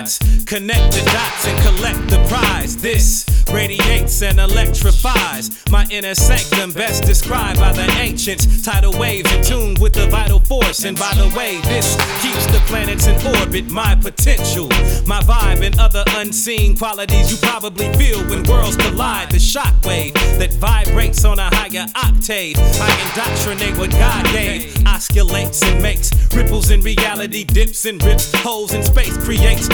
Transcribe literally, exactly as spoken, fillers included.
minds. Connect the dots and collect the prize. This radiates and electrifies my inner sanctum, best described by the ancients. Tidal waves in tune with the vital force. And by the way, this keeps the planets in orbit. My potential, my vibe, and other unseen qualities you probably feel when worlds collide. The shockwave that vibrates on a higher octave. I indoctrinate what God gave. Oscillates and makes ripples in reality. Dips and rips, holes in space, creates